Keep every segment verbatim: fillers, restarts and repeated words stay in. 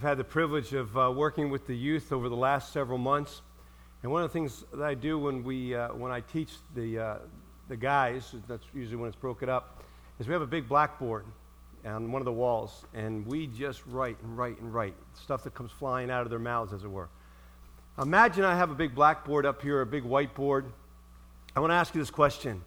I've had the privilege of uh, working with the youth over the last several months, and one of the things that I do when we uh, when I teach the uh, the guys, that's usually when it's broken up, is we have a big blackboard on one of the walls, and we just write and write and write stuff that comes flying out of their mouths, as it were. Imagine I have a big blackboard up here, a big whiteboard. I want to ask you this question: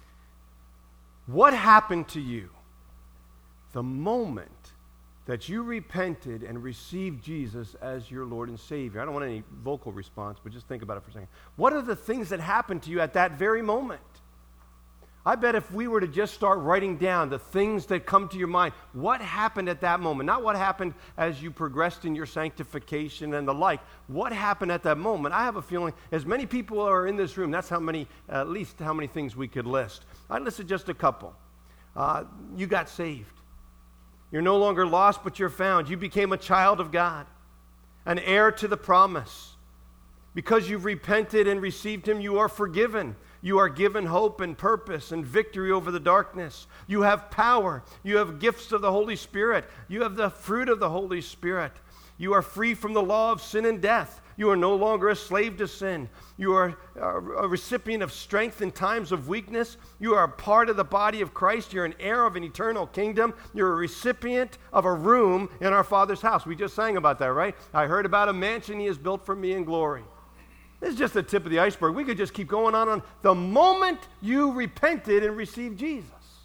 what happened to you the moment that you repented and received Jesus as your Lord and Savior? I don't want any vocal response, but just think about it for a second. What are the things that happened to you at that very moment? I bet if we were to just start writing down the things that come to your mind, what happened at that moment, not what happened as you progressed in your sanctification and the like, what happened at that moment? I have a feeling as many people are in this room, that's how many, at least how many things we could list. I listed just a couple. Uh, you got saved. You're no longer lost, but you're found. You became a child of God, an heir to the promise. Because you've repented and received Him, you are forgiven. You are given hope and purpose and victory over the darkness. You have power. You have gifts of the Holy Spirit. You have the fruit of the Holy Spirit. You are free from the law of sin and death. You are no longer a slave to sin. You are a recipient of strength in times of weakness. You are a part of the body of Christ. You're an heir of an eternal kingdom. You're a recipient of a room in our Father's house. We just sang about that, right? I heard about a mansion He has built for me in glory. This is just the tip of the iceberg. We could just keep going on and on. The moment you repented and received Jesus.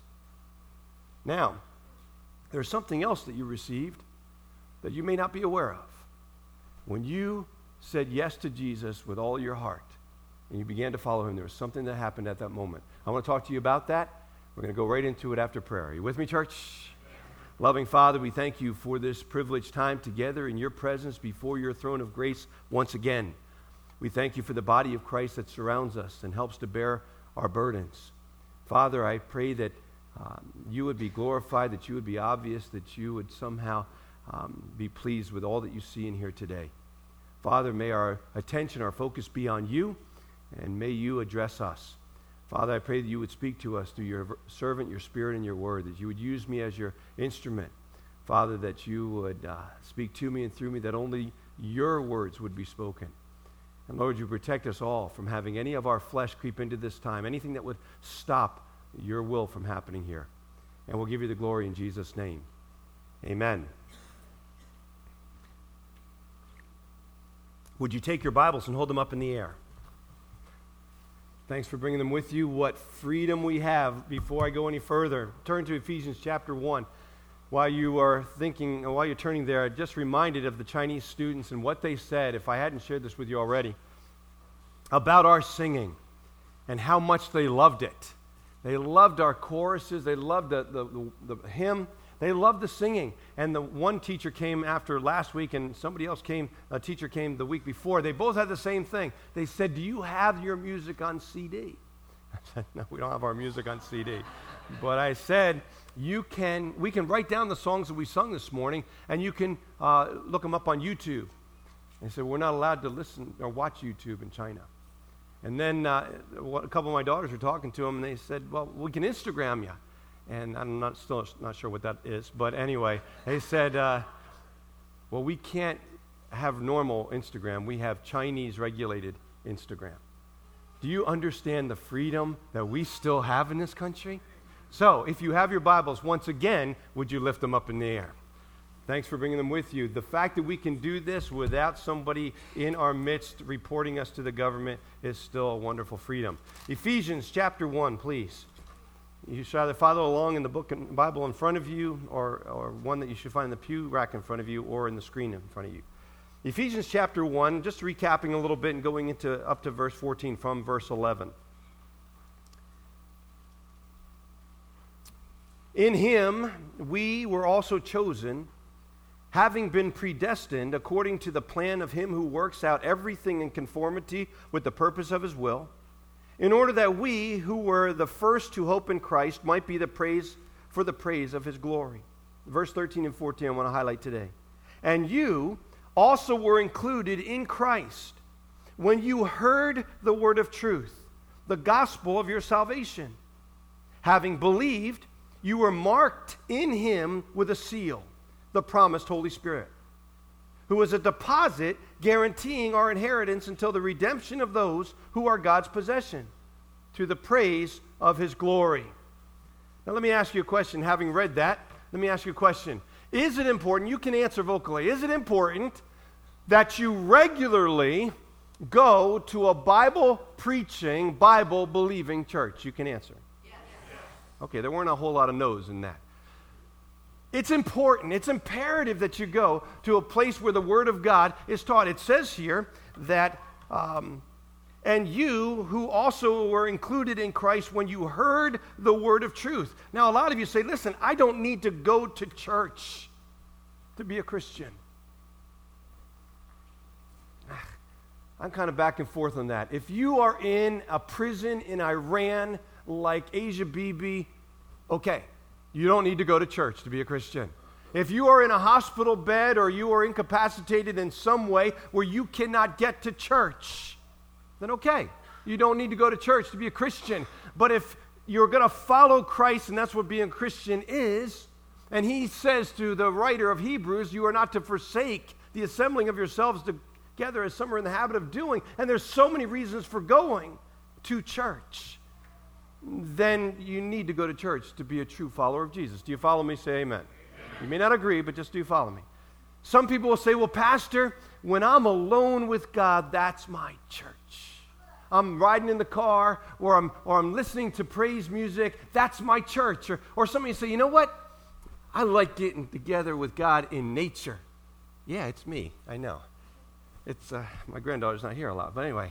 Now, there's something else that you received that you may not be aware of. When you said yes to Jesus with all your heart and you began to follow Him, there was something that happened at that moment. I want to talk to you about that. We're going to go right into it after prayer. Are you with me, church? Loving Father, we thank You for this privileged time together in Your presence before Your throne of grace once again. We thank You for the body of Christ that surrounds us and helps to bear our burdens. Father, I pray that um, You would be glorified, that You would be obvious, that You would somehow um, be pleased with all that You see in here today. Father, may our attention, our focus be on You, and may You address us. Father, I pray that You would speak to us through Your servant, Your Spirit, and Your Word, that You would use me as Your instrument. Father, that You would uh, speak to me and through me, that only Your words would be spoken. And Lord, You protect us all from having any of our flesh creep into this time, anything that would stop Your will from happening here. And we'll give You the glory in Jesus' name. Amen. Would you take your Bibles and hold them up in the air? Thanks for bringing them with you. What freedom we have. Before I go any further, turn to Ephesians chapter one. While you are thinking, while you're turning there, I just reminded of the Chinese students and what they said, if I hadn't shared this with you already, about our singing and how much they loved it. They loved our choruses. They loved the, the, the, the hymn. They loved the singing. And the one teacher came after last week, and somebody else came, a teacher came the week before. They both had the same thing. They said, do you have your music on C D? I said, no, we don't have our music on C D. But I said, you can, we can write down the songs that we sung this morning, and you can uh, look them up on YouTube. They said, we're not allowed to listen or watch YouTube in China. And then uh, a couple of my daughters were talking to them, and they said, well, we can Instagram you. And I'm not still not sure what that is, but anyway, they said, uh, well, we can't have normal Instagram. We have Chinese regulated Instagram. Do you understand the freedom that we still have in this country? So, if you have your Bibles, once again, would you lift them up in the air? Thanks for bringing them with you. The fact that we can do this without somebody in our midst reporting us to the government is still a wonderful freedom. Ephesians chapter one, please. You should either follow along in the book and Bible in front of you, or, or one that you should find in the pew rack in front of you, or in the screen in front of you. Ephesians chapter one, just recapping a little bit and going into up to verse fourteen from verse eleven. In Him we were also chosen, having been predestined according to the plan of Him who works out everything in conformity with the purpose of His will, in order that we, who were the first to hope in Christ, might be the praise for the praise of His glory. Verse thirteen and fourteen I want to highlight today. And you also were included in Christ when you heard the word of truth, the gospel of your salvation. Having believed, you were marked in Him with a seal, the promised Holy Spirit. who is a deposit guaranteeing our inheritance until the redemption of those who are God's possession, to the praise of his glory. Now let me ask you a question. Having read that, let me ask you a question. Is it important, you can answer vocally, is it important that you regularly go to a Bible-preaching, Bible-believing church? You can answer. Yes. Okay, there weren't a whole lot of no's in that. It's important, it's imperative that you go to a place where the Word of God is taught. It says here that, um, and you who also were included in Christ when you heard the word of truth. Now, a lot of you say, listen, I don't need to go to church to be a Christian. I'm kind of back and forth on that. If you are in a prison in Iran like Asia Bibi, okay, you don't need to go to church to be a Christian. If you are in a hospital bed or you are incapacitated in some way where you cannot get to church, then okay, you don't need to go to church to be a Christian. But if you're going to follow Christ, and that's what being a Christian is, and he says to the writer of Hebrews, you are not to forsake the assembling of yourselves together as some are in the habit of doing, and there's so many reasons for going to church, then you need to go to church to be a true follower of Jesus. Do you follow me? Say amen. Amen. You may not agree, but just do follow me. Some people will say, well, Pastor, when I'm alone with God, that's my church. I'm riding in the car, or I'm, or I'm listening to praise music, that's my church. Or, or somebody say, you know what? I like getting together with God in nature. Yeah, it's me. I know. It's uh, my granddaughter's not here a lot, but anyway.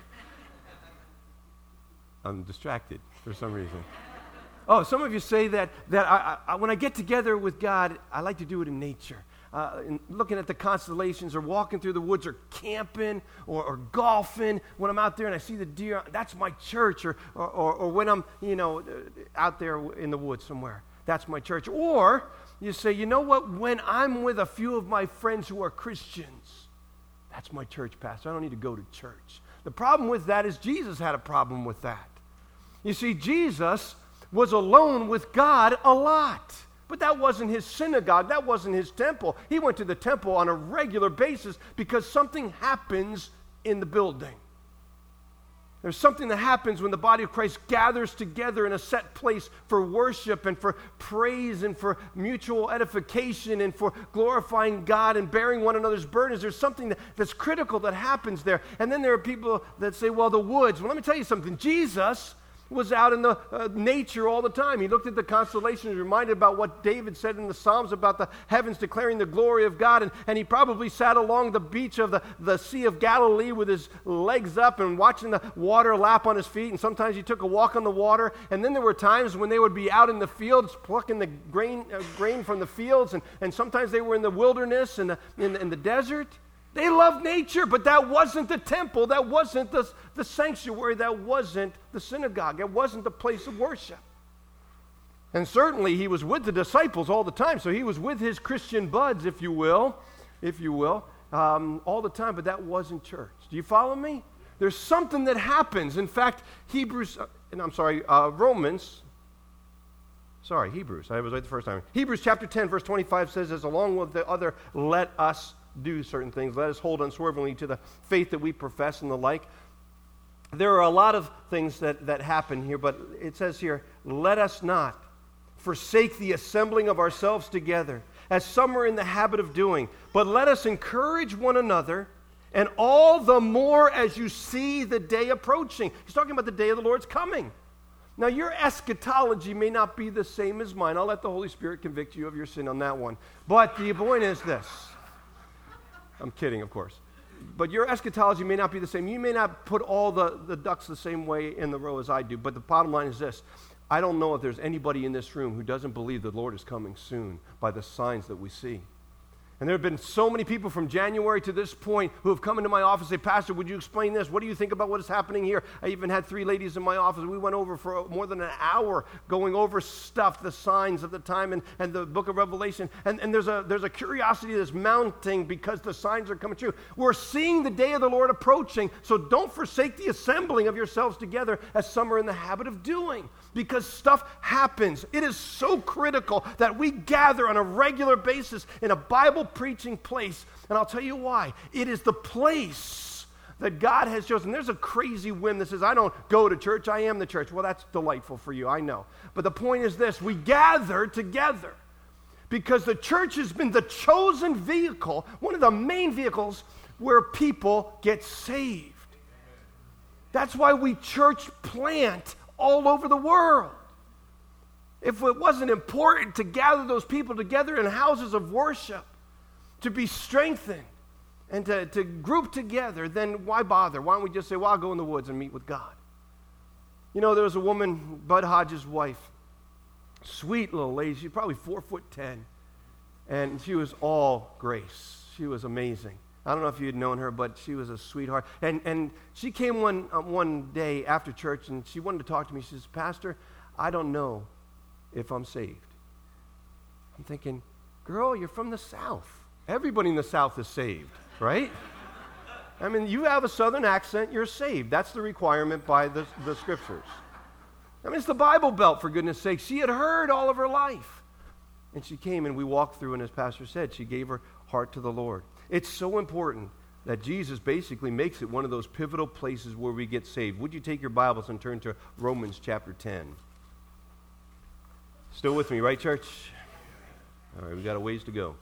I'm distracted for some reason. Oh, some of you say that, that I, I, when I get together with God, I like to do it in nature. Uh, in looking at the constellations or walking through the woods or camping or, or golfing. When I'm out there and I see the deer, that's my church. Or, or, or, or when I'm, you know, out there in the woods somewhere, that's my church. Or you say, you know what, when I'm with a few of my friends who are Christians, that's my church, Pastor. I don't need to go to church. The problem with that is Jesus had a problem with that. You see, Jesus was alone with God a lot. But that wasn't his synagogue. That wasn't his temple. He went to the temple on a regular basis because something happens in the building. There's something that happens when the body of Christ gathers together in a set place for worship and for praise and for mutual edification and for glorifying God and bearing one another's burdens. There's something that, that's critical that happens there. And then there are people that say, well, the woods. Well, let me tell you something. Jesus was out in the uh, nature all the time. He looked at the constellations, reminded about what David said in the Psalms about the heavens declaring the glory of God, and, and he probably sat along the beach of the, the Sea of Galilee with his legs up and watching the water lap on his feet, and sometimes he took a walk on the water, and then there were times when they would be out in the fields plucking the grain, uh, grain from the fields, and, and sometimes they were in the wilderness and the, in, the, in the desert. They loved nature, but that wasn't the temple. That wasn't the, the sanctuary. That wasn't the synagogue. It wasn't the place of worship. And certainly he was with the disciples all the time. So he was with his Christian buds, if you will, if you will, um, all the time. But that wasn't church. Do you follow me? There's something that happens. In fact, Hebrews, uh, and I'm sorry, uh, Romans, sorry, Hebrews. I was right the first time. Hebrews chapter ten, verse twenty-five says, as along with the other, let us do certain things. Let us hold unswervingly to the faith that we profess and the like. There are a lot of things that, that happen here, but it says here, let us not forsake the assembling of ourselves together, as some are in the habit of doing, but let us encourage one another, and all the more as you see the day approaching. He's talking about the day of the Lord's coming. Now, your eschatology may not be the same as mine. I'll let the Holy Spirit convict you of your sin on that one. But the point is this. I'm kidding, of course. But your eschatology may not be the same. You may not put all the, the ducks the same way in the row as I do. But the bottom line is this. I don't know if there's anybody in this room who doesn't believe the Lord is coming soon by the signs that we see. And there have been so many people from January to this point who have come into my office and say, Pastor, would you explain this? What do you think about what is happening here? I even had three ladies in my office. We went over for more than an hour going over stuff, the signs of the time and, and the book of Revelation. And, and there's a there's a curiosity that's mounting because the signs are coming true. We're seeing the day of the Lord approaching, so don't forsake the assembling of yourselves together as some are in the habit of doing, because stuff happens. It is so critical that we gather on a regular basis in a Bible Bible preaching place, and I'll tell you why. It is the place that God has chosen. There's a crazy whim that says, I don't go to church, I am the church. Well, that's delightful for you, I know. But the point is this, we gather together because the church has been the chosen vehicle, one of the main vehicles where people get saved. That's why we church plant all over the world. If it wasn't important to gather those people together in houses of worship, to be strengthened, and to, to group together, then why bother? Why don't we just say, well, I'll go in the woods and meet with God? You know, there was a woman, Bud Hodges' wife, sweet little lady. She's probably four foot ten, and she was all grace. She was amazing. I don't know if you had known her, but she was a sweetheart. And and she came one uh, one day after church, and she wanted to talk to me. She says, Pastor, I don't know if I'm saved. I'm thinking, girl, you're from the South. Everybody in the South is saved, right? I mean, you have a Southern accent, you're saved. That's the requirement by the, the Scriptures. I mean, it's the Bible Belt, for goodness sake. She had heard all of her life. And she came, and we walked through, and as Pastor said, she gave her heart to the Lord. It's so important that Jesus basically makes it one of those pivotal places where we get saved. Would you take your Bibles and turn to Romans chapter ten? Still with me, right, church? All right, we got a ways to go.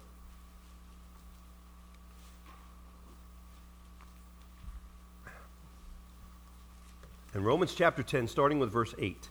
In Romans chapter ten, starting with verse eight.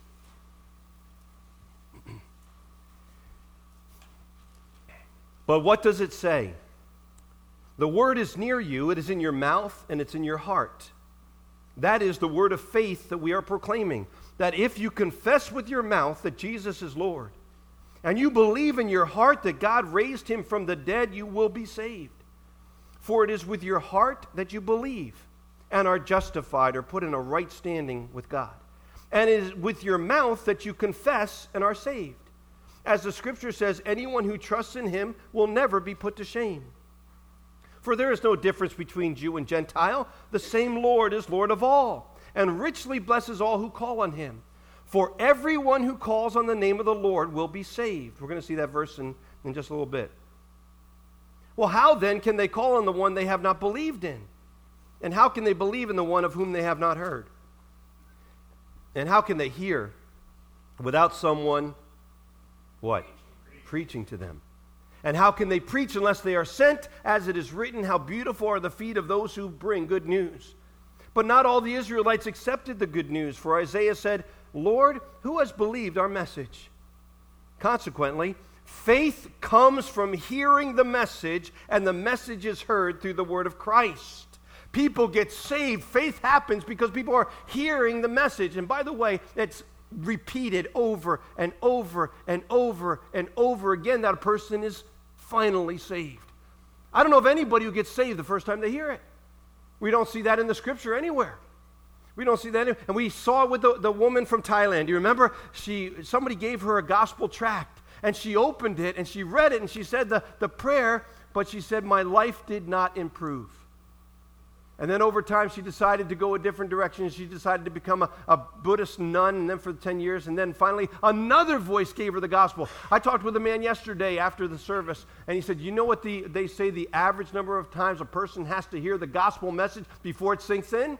But what does it say? The word is near you, it is in your mouth, and it's in your heart. That is the word of faith that we are proclaiming, that if you confess with your mouth that Jesus is Lord, and you believe in your heart that God raised him from the dead, you will be saved. For it is with your heart that you believe and are justified or put in a right standing with God. And it is with your mouth that you confess and are saved. As the Scripture says, anyone who trusts in him will never be put to shame. For there is no difference between Jew and Gentile. The same Lord is Lord of all, and richly blesses all who call on him. For everyone who calls on the name of the Lord will be saved. We're going to see that verse in, in just a little bit. Well, how then can they call on the one they have not believed in? And how can they believe in the one of whom they have not heard? And how can they hear without someone, what? Preaching to them. And how can they preach unless they are sent? As it is written, how beautiful are the feet of those who bring good news. But not all the Israelites accepted the good news, for Isaiah said, Lord, who has believed our message? Consequently, faith comes from hearing the message, and the message is heard through the word of Christ. People get saved. Faith happens because people are hearing the message. And by the way, it's repeated over and over and over and over again that a person is finally saved. I don't know of anybody who gets saved the first time they hear it. We don't see that in the Scripture anywhere. We don't see that. Anywhere. And we saw it with the, the woman from Thailand. Do you remember? She, somebody gave her a gospel tract, and she opened it, and she read it, and she said the, the prayer, but she said, my life did not improve. And then over time, she decided to go a different direction. She decided to become a, a Buddhist nun, and then for ten years, and then finally another voice gave her the gospel. I talked with a man yesterday after the service, and he said, you know what the, they say the average number of times a person has to hear the gospel message before it sinks in?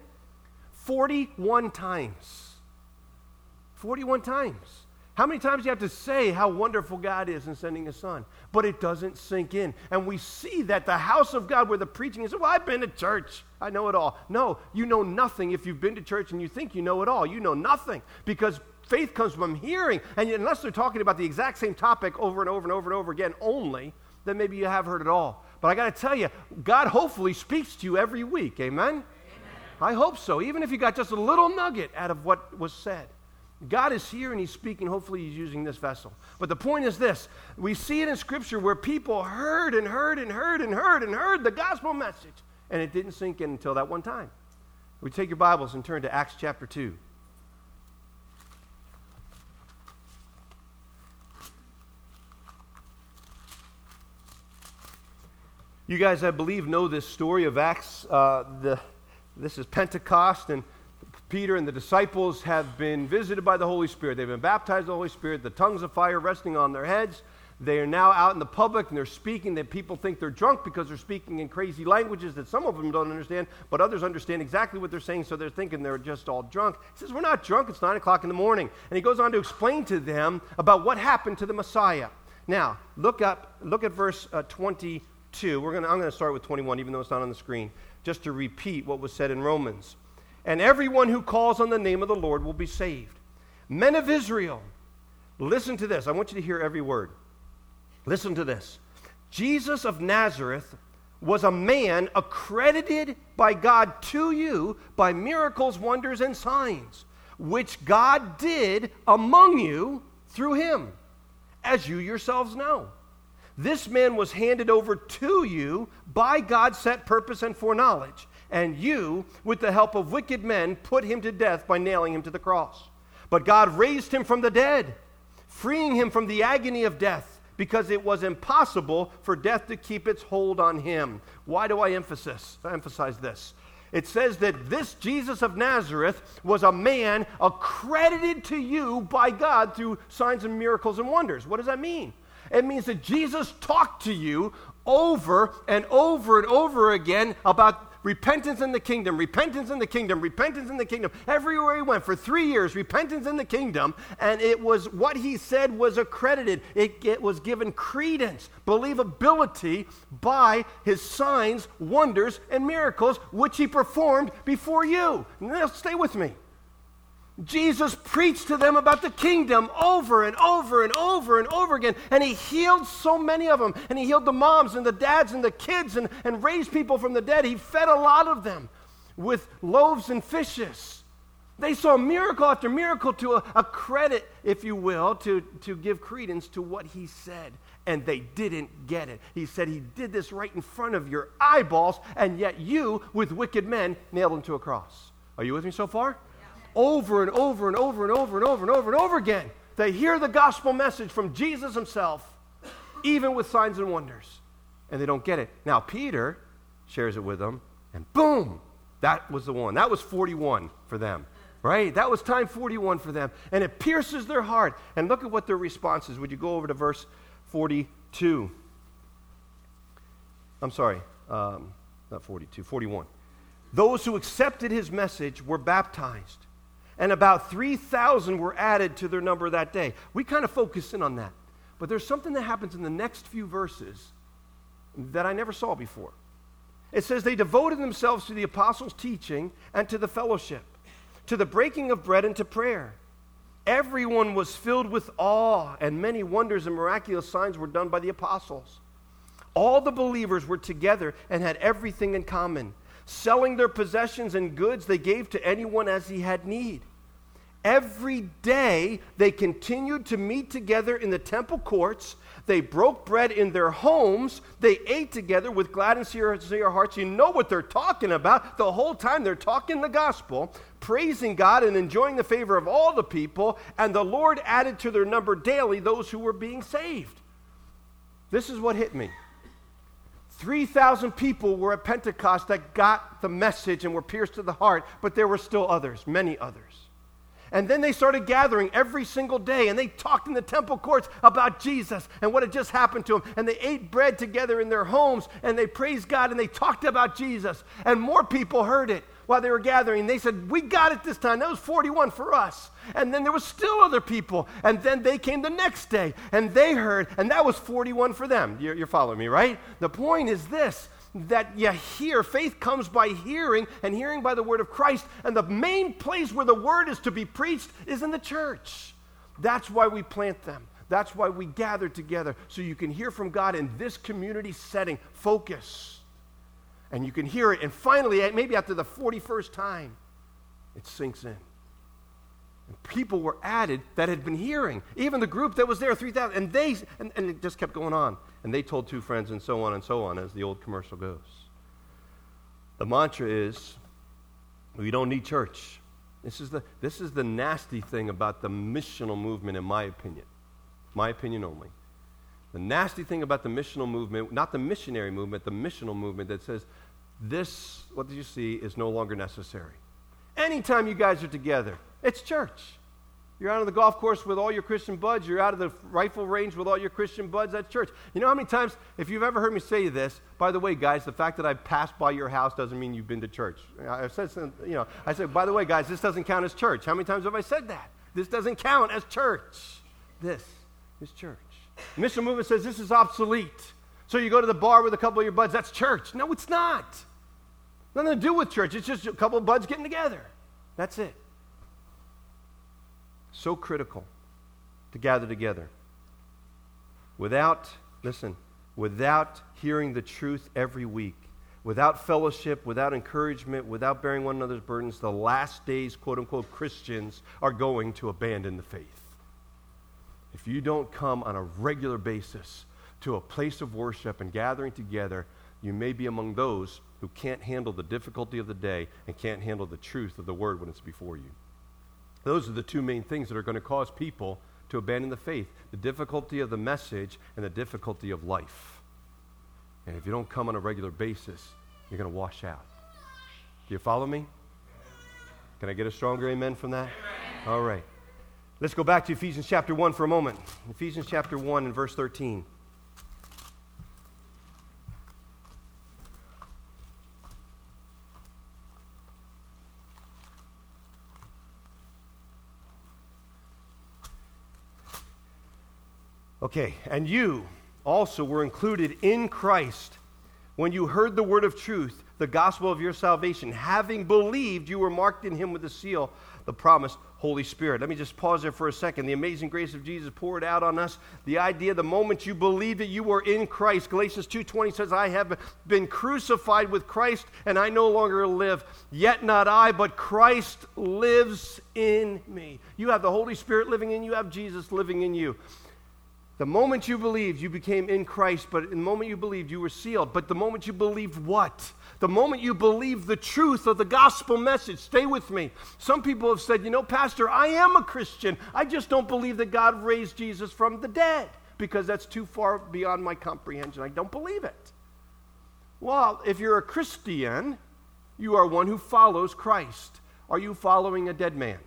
forty-one times. forty-one times. How many times do you have to say how wonderful God is in sending his son? But it doesn't sink in. And we see that the house of God where the preaching is, well, I've been to church. I know it all. No, you know nothing if you've been to church and you think you know it all. You know nothing because faith comes from hearing. And unless they're talking about the exact same topic over and over and over and over again only, then maybe you have heard it all. But I got to tell you, God hopefully speaks to you every week. Amen? Amen? I hope so. Even if you got just a little nugget out of what was said. God is here and he's speaking. Hopefully he's using this vessel. But the point is this. We see it in Scripture where people heard and heard and heard and heard and heard the gospel message. And it didn't sink in until that one time. We take your Bibles and turn to Acts chapter two. You guys, I believe, know this story of Acts. Uh, the, this is Pentecost, and Peter and the disciples have been visited by the Holy Spirit. They've been baptized in the Holy Spirit, the tongues of fire resting on their heads. They are now out in the public and they're speaking that people think they're drunk because they're speaking in crazy languages that some of them don't understand, but others understand exactly what they're saying, so they're thinking they're just all drunk. He says, we're not drunk, it's nine o'clock in the morning. And he goes on to explain to them about what happened to the Messiah. Now, look up, look at verse uh, twenty-two. We're gonna, I'm going to start with twenty-one, even though it's not on the screen, just to repeat what was said in Romans. And everyone who calls on the name of the Lord will be saved. Men of Israel, listen to this. I want you to hear every word. Listen to this. Jesus of Nazareth was a man accredited by God to you by miracles, wonders, and signs, which God did among you through him, as you yourselves know. This man was handed over to you by God's set purpose and foreknowledge, and you, with the help of wicked men, put him to death by nailing him to the cross. But God raised him from the dead, freeing him from the agony of death, because it was impossible for death to keep its hold on him. Why do I emphasize, emphasize this? It says that this Jesus of Nazareth was a man accredited to you by God through signs and miracles and wonders. What does that mean? It means that Jesus talked to you over and over and over again about repentance in the kingdom, repentance in the kingdom, repentance in the kingdom. Everywhere he went for three years, repentance in the kingdom, and it was what he said was accredited. It, it was given credence, believability by his signs, wonders, and miracles, which he performed before you. Now, stay with me. Jesus preached to them about the kingdom over and over and over and over again, and he healed so many of them, and he healed the moms and the dads and the kids and, and raised people from the dead. He fed a lot of them with loaves and fishes. They saw miracle after miracle to a, a credit, if you will, to, to give credence to what he said, and they didn't get it. He said he did this right in front of your eyeballs, and yet you, with wicked men, nailed him to a cross. Are you with me so far? Over and over and over and over and over and over and over again. They hear the gospel message from Jesus himself, even with signs and wonders, and they don't get it. Now, Peter shares it with them, and boom, that was the one. That was forty-one for them, right? That was time forty-one for them, and it pierces their heart. And look at what their response is. Would you go over to verse forty-two? I'm sorry, um, not forty-two, forty-one. Those who accepted his message were baptized, and about three thousand were added to their number that day. We kind of focus in on that. But there's something that happens in the next few verses that I never saw before. It says they devoted themselves to the apostles' teaching and to the fellowship, to the breaking of bread and to prayer. Everyone was filled with awe, and many wonders and miraculous signs were done by the apostles. All the believers were together and had everything in common. Selling their possessions and goods, they gave to anyone as he had need. Every day they continued to meet together in the temple courts. They broke bread in their homes. They ate together with glad and sincere hearts. You know what they're talking about. The whole time they're talking the gospel, praising God and enjoying the favor of all the people. And the Lord added to their number daily those who were being saved. This is what hit me. three thousand people were at Pentecost that got the message and were pierced to the heart, but there were still others, many others. And then they started gathering every single day, and they talked in the temple courts about Jesus and what had just happened to him. And they ate bread together in their homes, and they praised God, and they talked about Jesus. And more people heard it while they were gathering. They said, we got it this time. That was forty-one for us. And then there was still other people. And then they came the next day, and they heard, and that was forty-one for them. You're, you're following me, right? The point is this, that you hear. Faith comes by hearing, and hearing by the word of Christ. And the main place where the word is to be preached is in the church. That's why we plant them. That's why we gather together, so you can hear from God in this community setting. Focus. And you can hear it. And finally, maybe after the forty-first time, it sinks in. And people were added that had been hearing. Even the group that was there, three thousand. And they, and, and it just kept going on. And they told two friends, and so on and so on, as the old commercial goes. The mantra is, we don't need church. This is the, this is the nasty thing about the missional movement, in my opinion. My opinion only. The nasty thing about the missional movement, not the missionary movement, the missional movement that says, this, what did you see, is no longer necessary. Anytime you guys are together, it's church. You're out on the golf course with all your Christian buds. You're out of the rifle range with all your Christian buds. That's church. You know how many times, if you've ever heard me say this, by the way, guys, the fact that I've passed by your house doesn't mean you've been to church. I've said, you know, I said, by the way, guys, this doesn't count as church. How many times have I said that? This doesn't count as church. This is church. The mission movement says this is obsolete. So you go to the bar with a couple of your buds, that's church. No, it's not. Nothing to do with church. It's just a couple of buds getting together. That's it. So critical to gather together. Without, listen, without hearing the truth every week, without fellowship, without encouragement, without bearing one another's burdens, the last days, quote-unquote, Christians are going to abandon the faith. If you don't come on a regular basis to a place of worship and gathering together, you may be among those who can't handle the difficulty of the day and can't handle the truth of the word when it's before you. Those are the two main things that are going to cause people to abandon the faith: the difficulty of the message and the difficulty of life. And if you don't come on a regular basis, you're going to wash out. Do you follow me? Can I get a stronger amen from that? Amen. All right. Let's go back to Ephesians chapter one for a moment. Ephesians chapter one and verse thirteen. Okay, and you also were included in Christ when you heard the word of truth, the gospel of your salvation. Having believed, you were marked in him with the seal, the promised Holy Spirit. Let me just pause there for a second. The amazing grace of Jesus poured out on us. The idea, the moment you believe that you were in Christ, Galatians two twenty says, I have been crucified with Christ, and I no longer live. Yet not I, but Christ lives in me. You have the Holy Spirit living in you. You have Jesus living in you. The moment you believed, you became in Christ, but in the moment you believed, you were sealed. But the moment you believed what? The moment you believed the truth of the gospel message. Stay with me. Some people have said, you know, Pastor, I am a Christian. I just don't believe that God raised Jesus from the dead because that's too far beyond my comprehension. I don't believe it. Well, if you're a Christian, you are one who follows Christ. Are you following a dead man?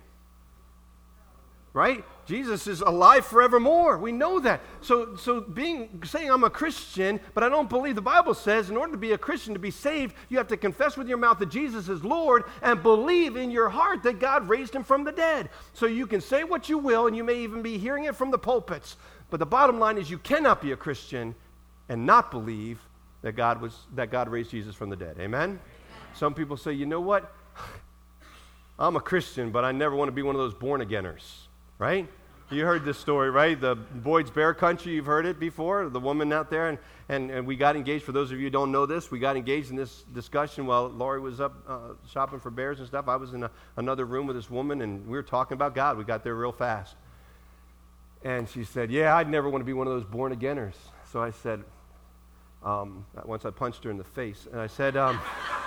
Right? Jesus is alive forevermore. We know that. So, so being saying I'm a Christian, but I don't believe, the Bible says in order to be a Christian, to be saved, you have to confess with your mouth that Jesus is Lord and believe in your heart that God raised him from the dead. So you can say what you will, and you may even be hearing it from the pulpits. But the bottom line is you cannot be a Christian and not believe that God was that God raised Jesus from the dead. Amen? Amen. Some people say, you know what? I'm a Christian, but I never want to be one of those born-againers. Right? You heard this story, right? The Boyd's Bear Country, you've heard it before, the woman out there, and, and, and we got engaged. For those of you who don't know this, we got engaged in this discussion while Laurie was up uh, shopping for bears and stuff. I was in a, another room with this woman, and we were talking about God. We got there real fast. And she said, yeah, I'd never want to be one of those born-againers. So I said, um, once I punched her in the face, and I said, um,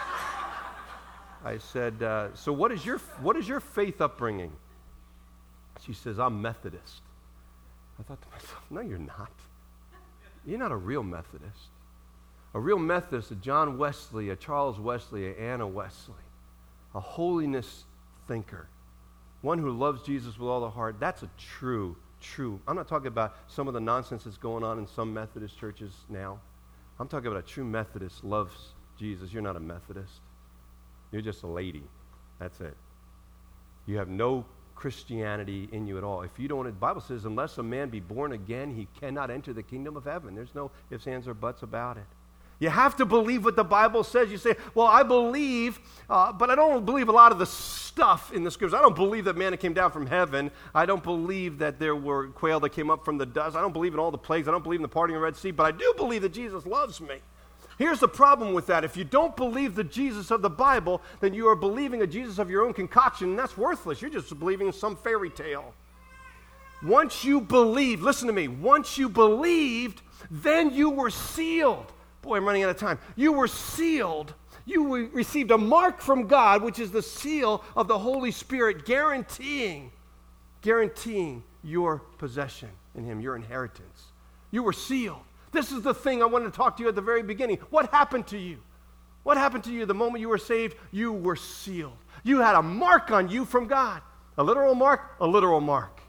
I said, uh, so what is your what is your faith upbringing? She says, I'm Methodist. I thought to myself, no, you're not. You're not a real Methodist. A real Methodist, a John Wesley, a Charles Wesley, a Anna Wesley, a holiness thinker, one who loves Jesus with all the heart. That's a true, true. I'm not talking about some of the nonsense that's going on in some Methodist churches now. I'm talking about a true Methodist loves Jesus. You're not a Methodist. You're just a lady. That's it. You have no Christianity in you at all. If you don't, the Bible says, unless a man be born again, he cannot enter the kingdom of heaven. There's no ifs, ands, or buts about it. You have to believe what the Bible says. You say, well, I believe, uh, but I don't believe a lot of the stuff in the scriptures. I don't believe that manna came down from heaven. I don't believe that there were quail that came up from the dust. I don't believe in all the plagues. I don't believe in the parting of the Red Sea, but I do believe that Jesus loves me. Here's the problem with that. If you don't believe the Jesus of the Bible, then you are believing a Jesus of your own concoction, and that's worthless. You're just believing in some fairy tale. Once you believe, listen to me, once you believed, then you were sealed. Boy, I'm running out of time. You were sealed. You received a mark from God, which is the seal of the Holy Spirit, guaranteeing, guaranteeing your possession in him, your inheritance. You were sealed. This is the thing I wanted to talk to you at the very beginning. What happened to you? What happened to you the moment you were saved? You were sealed. You had a mark on you from God. A literal mark, a literal mark.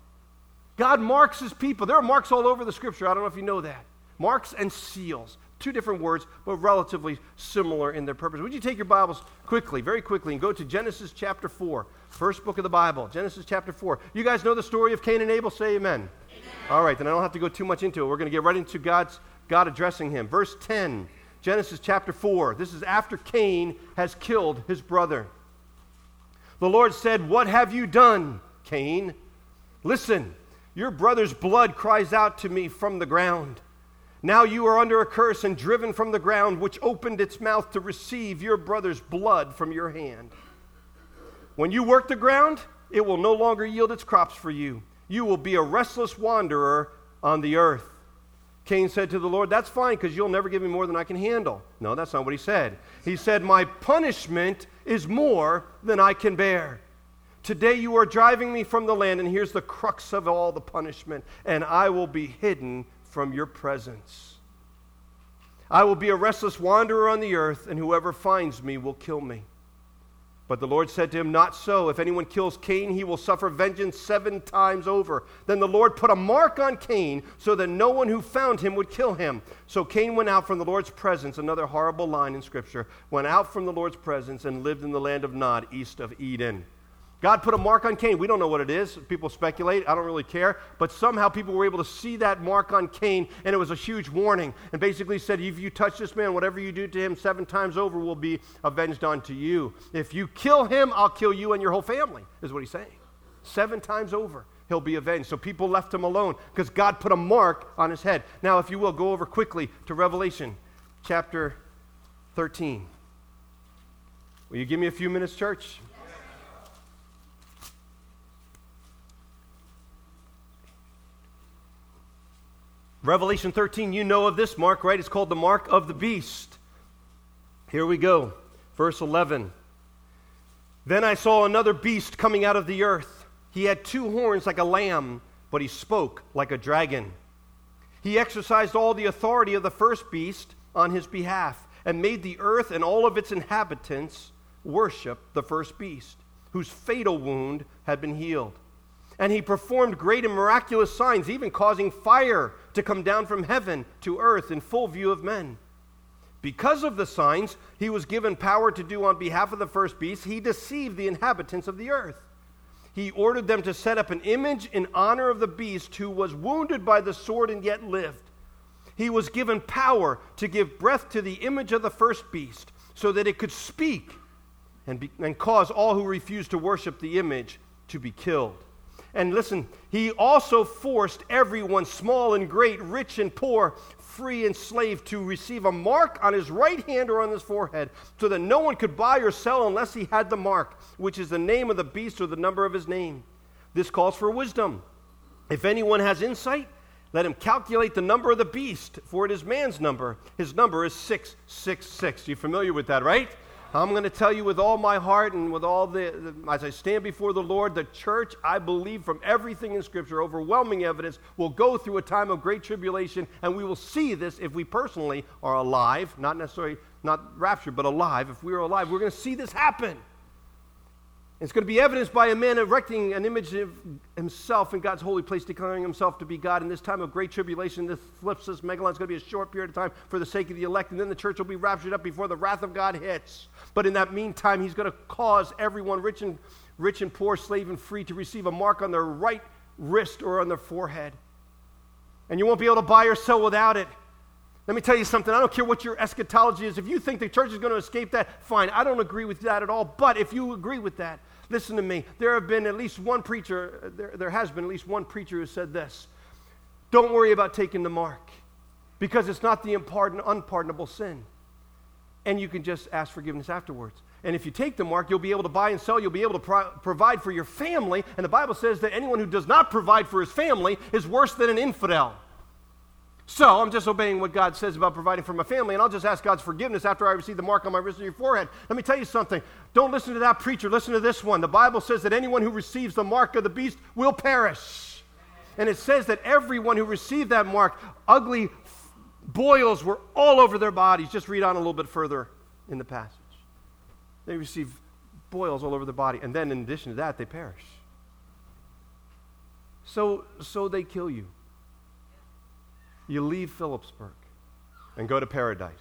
God marks his people. There are marks all over the scripture. I don't know if you know that. Marks and seals. Two different words, but relatively similar in their purpose. Would you take your Bibles quickly, very quickly, and go to Genesis chapter four, first book of the Bible, Genesis chapter four. You guys know the story of Cain and Abel? Say amen. Amen. All right, then I don't have to go too much into it. We're going to get right into God's God addressing him. Verse ten, Genesis chapter four. This is after Cain has killed his brother. The Lord said, "What have you done, Cain? Listen, your brother's blood cries out to me from the ground. Now you are under a curse and driven from the ground, which opened its mouth to receive your brother's blood from your hand. When you work the ground, it will no longer yield its crops for you. You will be a restless wanderer on the earth." Cain said to the Lord, "That's fine, because you'll never give me more than I can handle." No, that's not what he said. He said, "My punishment is more than I can bear. Today you are driving me from the land, and here's the crux of all the punishment, and I will be hidden from your presence. I will be a restless wanderer on the earth, and whoever finds me will kill me." But the Lord said to him, "Not so. If anyone kills Cain, he will suffer vengeance seven times over." Then the Lord put a mark on Cain so that no one who found him would kill him. So Cain went out from the Lord's presence, another horrible line in Scripture, went out from the Lord's presence and lived in the land of Nod, east of Eden. God put a mark on Cain. We don't know what it is. People speculate. I don't really care. But somehow people were able to see that mark on Cain, and it was a huge warning. And basically said, if you touch this man, whatever you do to him seven times over will be avenged onto you. If you kill him, I'll kill you and your whole family, is what he's saying. Seven times over, he'll be avenged. So people left him alone because God put a mark on his head. Now, if you will, go over quickly to Revelation chapter thirteen. Will you give me a few minutes, church? Revelation thirteen, you know of this mark, right? It's called the mark of the beast. Here we go. Verse eleven. Then I saw another beast coming out of the earth. He had two horns like a lamb, but he spoke like a dragon. He exercised all the authority of the first beast on his behalf and made the earth and all of its inhabitants worship the first beast, whose fatal wound had been healed. And he performed great and miraculous signs, even causing fire to come down from heaven to earth in full view of men. Because of the signs he was given power to do on behalf of the first beast, he deceived the inhabitants of the earth. He ordered them to set up an image in honor of the beast who was wounded by the sword and yet lived. He was given power to give breath to the image of the first beast so that it could speak and, be, and cause all who refused to worship the image to be killed. And listen, he also forced everyone, small and great, rich and poor, free and slave, to receive a mark on his right hand or on his forehead, so that no one could buy or sell unless he had the mark, which is the name of the beast or the number of his name. This calls for wisdom. If anyone has insight, let him calculate the number of the beast, for it is man's number. His number is six six six. You're familiar with that, right? I'm going to tell you with all my heart and with all the, the, as I stand before the Lord, the church, I believe from everything in Scripture, overwhelming evidence, will go through a time of great tribulation, and we will see this if we personally are alive, not necessarily, not raptured, but alive. If we are alive, we're going to see this happen. It's going to be evidenced by a man erecting an image of himself in God's holy place, declaring himself to be God. In this time of great tribulation, this flips this megalon. It's going to be a short period of time for the sake of the elect, and then the church will be raptured up before the wrath of God hits. But in that meantime, he's going to cause everyone, rich and rich and poor, slave and free, to receive a mark on their right wrist or on their forehead. And you won't be able to buy or sell without it. Let me tell you something. I don't care what your eschatology is. If you think the church is going to escape that, fine. I don't agree with that at all. But if you agree with that, listen to me. There have been at least one preacher, there, there has been at least one preacher who said this: don't worry about taking the mark, because it's not the unpardon, unpardonable sin. And you can just ask forgiveness afterwards. And if you take the mark, you'll be able to buy and sell. You'll be able to pro- provide for your family. And the Bible says that anyone who does not provide for his family is worse than an infidel. So I'm just obeying what God says about providing for my family, and I'll just ask God's forgiveness after I receive the mark on my wrist or your forehead. Let me tell you something. Don't listen to that preacher. Listen to this one. The Bible says that anyone who receives the mark of the beast will perish. And it says that everyone who received that mark, ugly boils were all over their bodies. Just read on a little bit further in the passage. They receive boils all over their body, and then in addition to that, they perish. So, so they kill you. You leave Phillipsburg and go to paradise.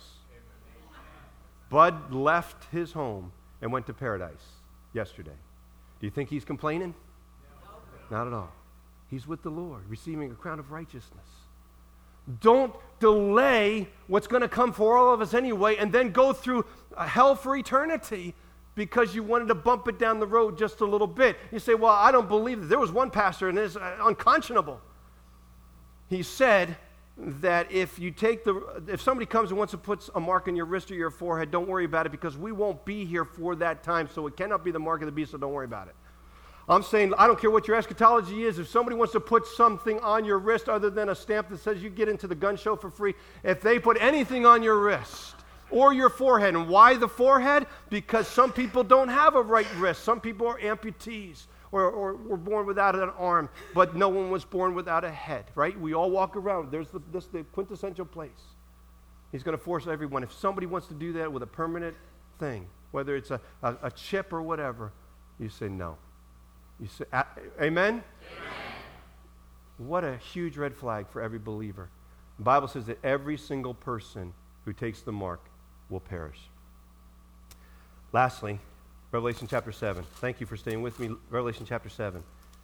Bud left his home and went to paradise yesterday. Do you think he's complaining? Not at all. He's with the Lord, receiving a crown of righteousness. Don't delay what's going to come for all of us anyway and then go through hell for eternity because you wanted to bump it down the road just a little bit. You say, well, I don't believe that. There was one pastor, and it's unconscionable. He said that if you take the, if somebody comes and wants to put a mark on your wrist or your forehead, don't worry about it because we won't be here for that time, so it cannot be the mark of the beast, so don't worry about it. I'm saying, I don't care what your eschatology is. If somebody wants to put something on your wrist other than a stamp that says you get into the gun show for free, if they put anything on your wrist or your forehead, and why the forehead? Because some people don't have a right wrist. Some people are amputees or, or were born without an arm, but no one was born without a head, right? We all walk around. There's the, this, the quintessential place. He's going to force everyone. If somebody wants to do that with a permanent thing, whether it's a, a, a chip or whatever, you say no. You say, a- amen? Amen? What a huge red flag for every believer. The Bible says that every single person who takes the mark will perish. Lastly, Revelation chapter seven. Thank you for staying with me. Revelation chapter seven.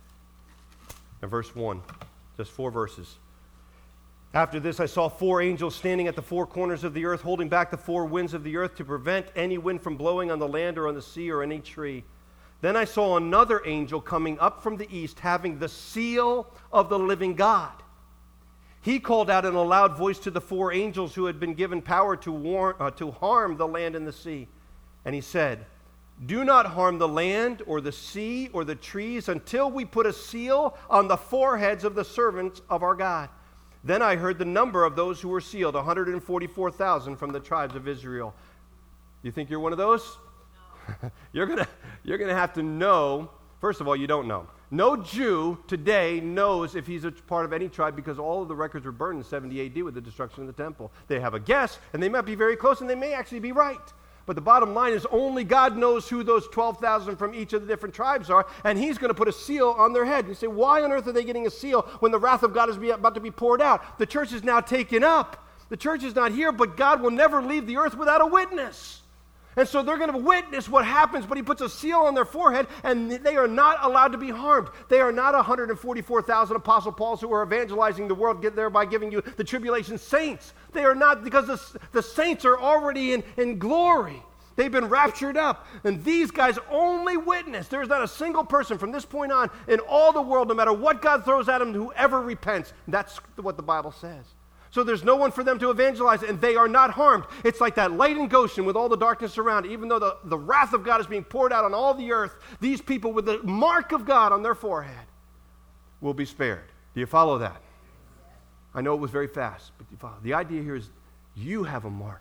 And verse one. Just four verses. After this, I saw four angels standing at the four corners of the earth, holding back the four winds of the earth to prevent any wind from blowing on the land or on the sea or any tree. Then I saw another angel coming up from the east, having the seal of the living God. He called out in a loud voice to the four angels who had been given power to, war, uh, to harm the land and the sea. And he said, do not harm the land or the sea or the trees until we put a seal on the foreheads of the servants of our God. Then I heard the number of those who were sealed, one hundred forty-four thousand from the tribes of Israel. You think you're one of those? No. you're going you're gonna have to know. First of all, you don't know. No Jew today knows if he's a part of any tribe because all of the records were burned in seventy A D with the destruction of the temple. They have a guess, and they might be very close, and they may actually be right. But the bottom line is only God knows who those twelve thousand from each of the different tribes are, and he's going to put a seal on their head. You say, why on earth are they getting a seal when the wrath of God is about to be poured out? The church is now taken up. The church is not here, but God will never leave the earth without a witness. And so they're going to witness what happens, but he puts a seal on their forehead, and they are not allowed to be harmed. They are not one hundred forty-four thousand Apostle Pauls who are evangelizing the world, get there by giving you the tribulation saints. They are not, because the, the saints are already in, in glory. They've been raptured up. And these guys only witness. There's not a single person from this point on in all the world, no matter what God throws at them, who ever repents. That's what the Bible says. So there's no one for them to evangelize, and they are not harmed. It's like that light in Goshen with all the darkness around. Even though the, the wrath of God is being poured out on all the earth, these people with the mark of God on their forehead will be spared. Do you follow that? I know it was very fast, but you follow. The idea here is you have a mark.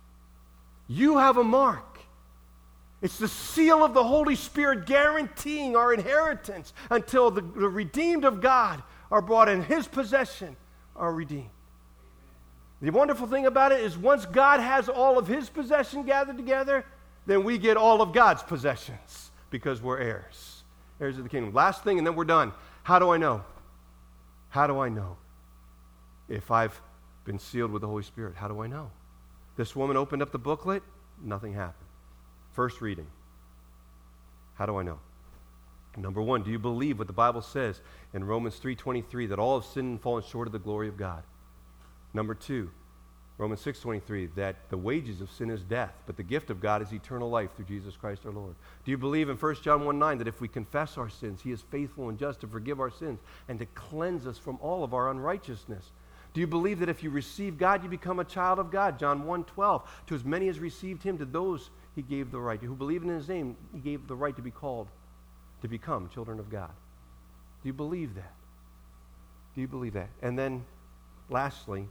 You have a mark. It's the seal of the Holy Spirit guaranteeing our inheritance until the, the redeemed of God are brought in his possession, are redeemed. The wonderful thing about it is once God has all of his possession gathered together, then we get all of God's possessions because we're heirs. Heirs of the kingdom. Last thing, and then we're done. How do I know? How do I know if I've been sealed with the Holy Spirit? How do I know? This woman opened up the booklet, nothing happened. First reading. How do I know? Number one, do you believe what the Bible says in Romans three twenty-three, that all have sinned and fallen short of the glory of God? Number two, Romans six twenty-three, that the wages of sin is death, but the gift of God is eternal life through Jesus Christ our Lord. Do you believe in First John one nine that if we confess our sins, he is faithful and just to forgive our sins and to cleanse us from all of our unrighteousness? Do you believe that if you receive God, you become a child of God? John one twelve, to as many as received him, to those he gave the right. Who believe in his name, he gave the right to be called, to become children of God. Do you believe that? Do you believe that? And then, lastly,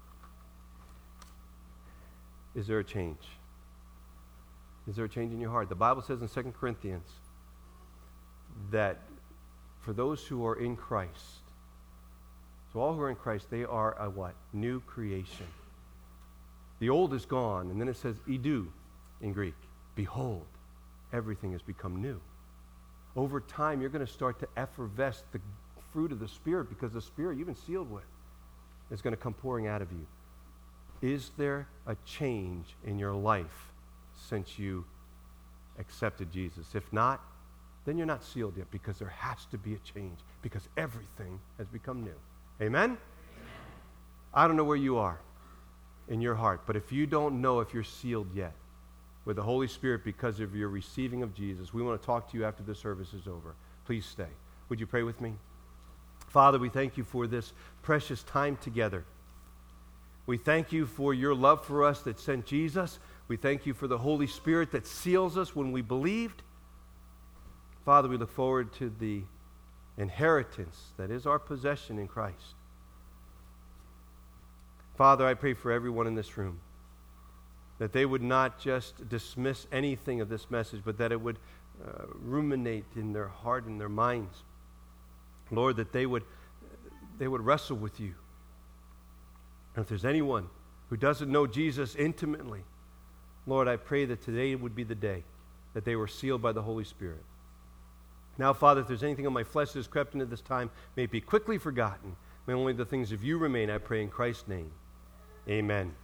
is there a change? Is there a change in your heart? The Bible says in Second Corinthians that for those who are in Christ, so all who are in Christ, they are a what? New creation. The old is gone, and then it says, idu in Greek. Behold, everything has become new. Over time, you're going to start to effervesce the fruit of the Spirit, because the Spirit you've been sealed with is going to come pouring out of you. Is there a change in your life since you accepted Jesus? If not, then you're not sealed yet, because there has to be a change, because everything has become new. Amen? Amen. I don't know where you are in your heart, but if you don't know if you're sealed yet with the Holy Spirit because of your receiving of Jesus, we want to talk to you after the service is over. Please stay. Would you pray with me? Father, we thank you for this precious time together. We thank you for your love for us that sent Jesus. We thank you for the Holy Spirit that seals us when we believed. Father, we look forward to the inheritance that is our possession in Christ. Father, I pray for everyone in this room that they would not just dismiss anything of this message, but that it would uh, ruminate in their heart and their minds. Lord, that they would, they would wrestle with you. And if there's anyone who doesn't know Jesus intimately, Lord, I pray that today would be the day that they were sealed by the Holy Spirit. Now, Father, if there's anything in my flesh that has crept into this time, may it be quickly forgotten. May only the things of you remain, I pray in Christ's name. Amen.